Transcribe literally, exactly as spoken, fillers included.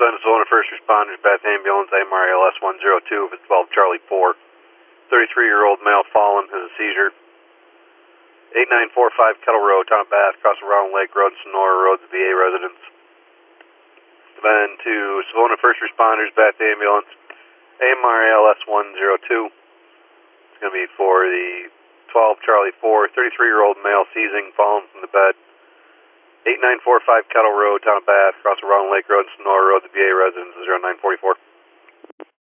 Then Savona First Responders, Bath Ambulance, A M R A L S one zero two, if it's twelve Charlie four. thirty-three-year-old male fallen, has a seizure. eight nine four five Kettle Road, Town of Bath, across the Round Lake Road, Sonora Road, the V A residence. Then to Savona First Responders, Bath Ambulance, A M R A L S one zero two. It's going to be for the twelve Charlie four, thirty-three-year-old male seizing, fallen from the bed. eight nine four five Kettle Road, Town of Bath, across the Round Lake Road, Sonora Road, the V A residence, zero nine four four.